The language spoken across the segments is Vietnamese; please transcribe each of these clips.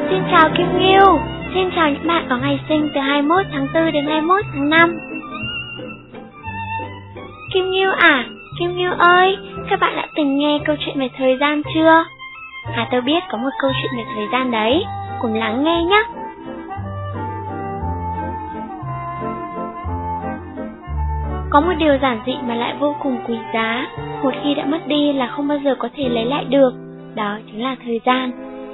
Xin chào Kim Ngưu. Xin chào những bạn có ngày sinh từ 21 tháng 4 đến 21 tháng 5. Kim Ngưu à, Kim Ngưu ơi, các bạn đã từng nghe câu chuyện về thời gian chưa? Tôi biết có một câu chuyện về thời gian đấy, cùng lắng nghe nhé. Có một điều giản dị mà lại vô cùng quý giá, một khi đã mất đi là không bao giờ có thể lấy lại được, đó chính là thời gian.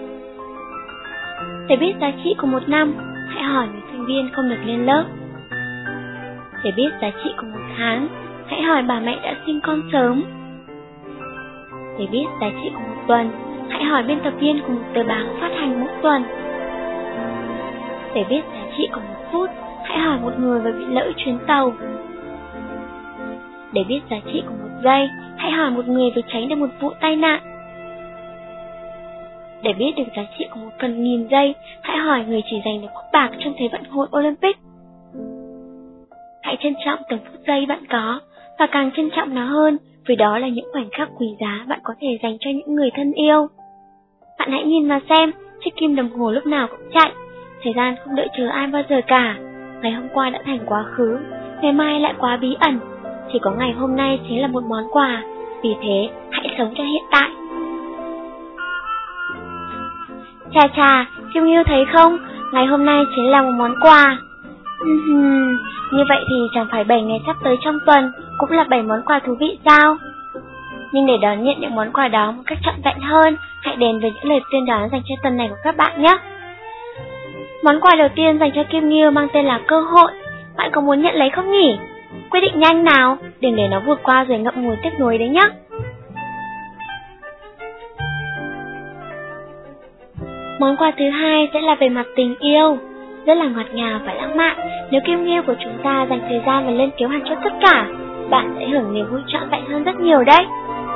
Để biết giá trị của một năm, hãy hỏi người sinh viên không được lên lớp. Để biết giá trị của một tháng, hãy hỏi bà mẹ đã sinh con sớm. Để biết giá trị của một tuần, hãy hỏi biên tập viên của một tờ báo phát hành mỗi tuần. Để biết giá trị của một phút, hãy hỏi một người vừa bị lỡ chuyến tàu. Để biết giá trị của một giây, hãy hỏi một người vừa tránh được một vụ tai nạn. Để biết được giá trị của 1/1000 giây, hãy hỏi người chỉ giành được cúp bạc trong Thế vận hội Olympic. Hãy trân trọng từng phút giây bạn có, và càng trân trọng nó hơn, vì đó là những khoảnh khắc quý giá bạn có thể dành cho những người thân yêu. Bạn hãy nhìn mà xem, chiếc kim đồng hồ lúc nào cũng chạy, thời gian không đợi chờ ai bao giờ cả. Ngày hôm qua đã thành quá khứ, ngày mai lại quá bí ẩn, chỉ có ngày hôm nay chính là một món quà, vì thế hãy sống cho hiện tại. Chà, Kim Ngưu thấy không, ngày hôm nay chính là một món quà. Như vậy thì chẳng phải 7 ngày sắp tới trong tuần cũng là 7 món quà thú vị sao? Nhưng để đón nhận những món quà đó một cách trọn vẹn hơn, hãy đến với những lời tuyên đón dành cho tuần này của các bạn nhé. Món quà đầu tiên dành cho Kim Ngưu mang tên là cơ hội. Bạn có muốn nhận lấy không nhỉ? Quyết định nhanh nào, đừng để nó vụt qua rồi ngậm ngùi tiếc nuối đấy nhé. Món quà thứ hai sẽ là về mặt tình yêu, rất là ngọt ngào và lãng mạn. Nếu Kim Ngưu của chúng ta dành thời gian và lên kế hoạch cho tất cả, bạn sẽ hưởng niềm vui trọn vẹn hơn rất nhiều đấy.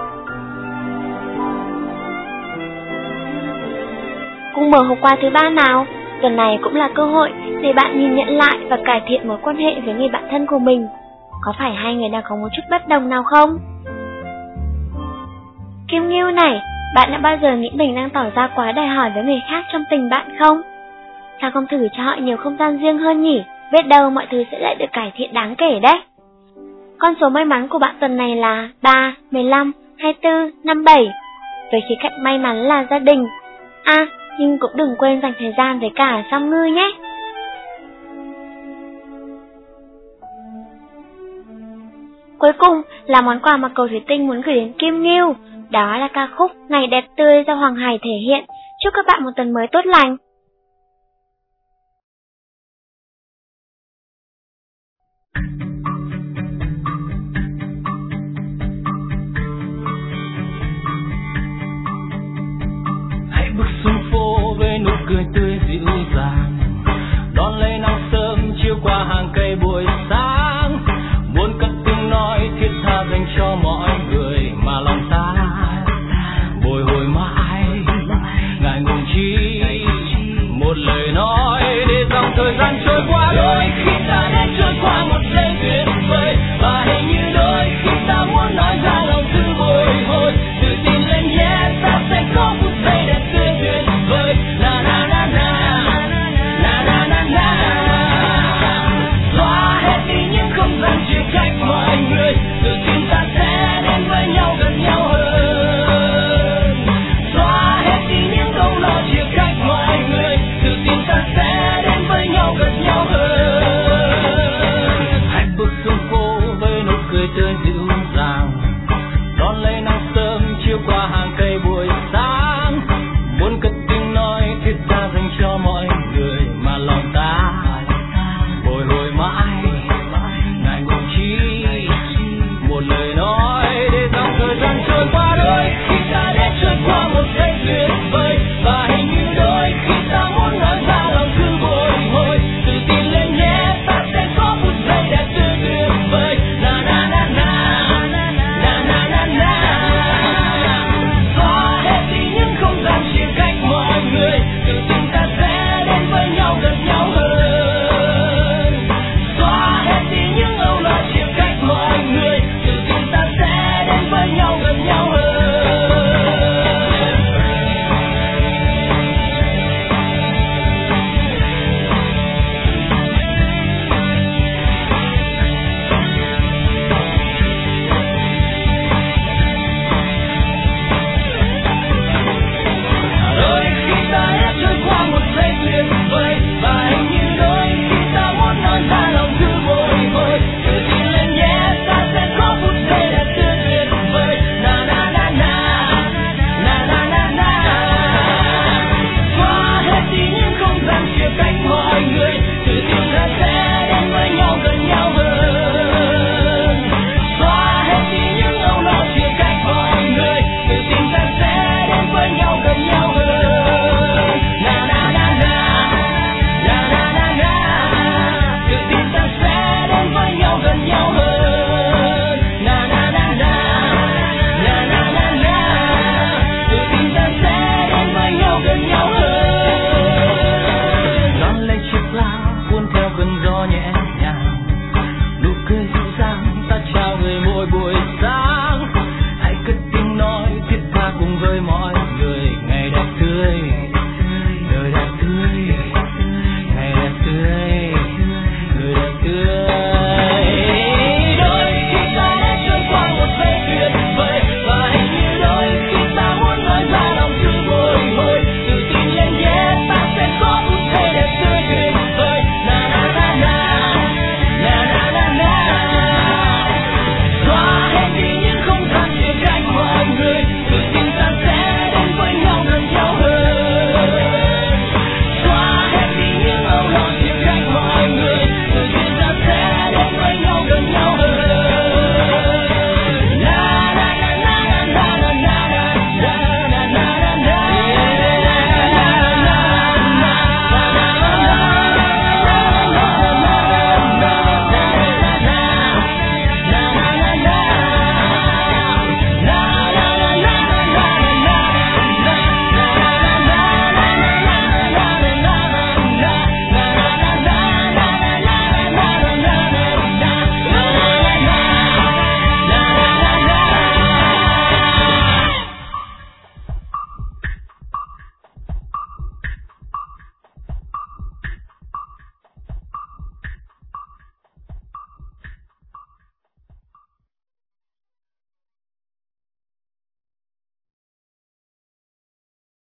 Cùng mở hộp quà thứ ba nào. Tuần này cũng là cơ hội để bạn nhìn nhận lại và cải thiện mối quan hệ với người bạn thân của mình. Có phải hai người đang có một chút bất đồng nào không? Kim Ngưu này, bạn đã bao giờ nghĩ mình đang tỏ ra quá đòi hỏi với người khác trong tình bạn không? Sao không thử cho họ nhiều không gian riêng hơn nhỉ? Biết đâu mọi thứ sẽ lại được cải thiện đáng kể đấy. Con số may mắn của bạn tuần này là 3, 15, 24, 57. Với khía cạnh may mắn là gia đình. Nhưng cũng đừng quên dành thời gian với cả song ngư nhé. Cuối cùng là món quà mà cầu thủy tinh muốn gửi đến Kim Ngưu. Đó là ca khúc Ngày Đẹp Tươi do Hoàng Hải thể hiện. Chúc các bạn một tuần mới tốt lành. Hãy bước xuống phố với nụ cười tươi dịu dàng, đón lấy nắng sớm chiếu qua hàng cây buổi sáng. Muốn cất tiếng nói thiết tha dành cho mọi người mà lòng ta bồi hồi mãi, ngại ngùng chi một lời nói để dòng thời gian trôi qua. Đôi khi ta đã trôi qua một giây tuyệt vời, và hình như đôi khi ta muốn nói ra lòng cứ bồi hồi. Tự tin lên nhé, ta sẽ có phút giây đẹp tươi tuyệt vời. Na na na na. với mọi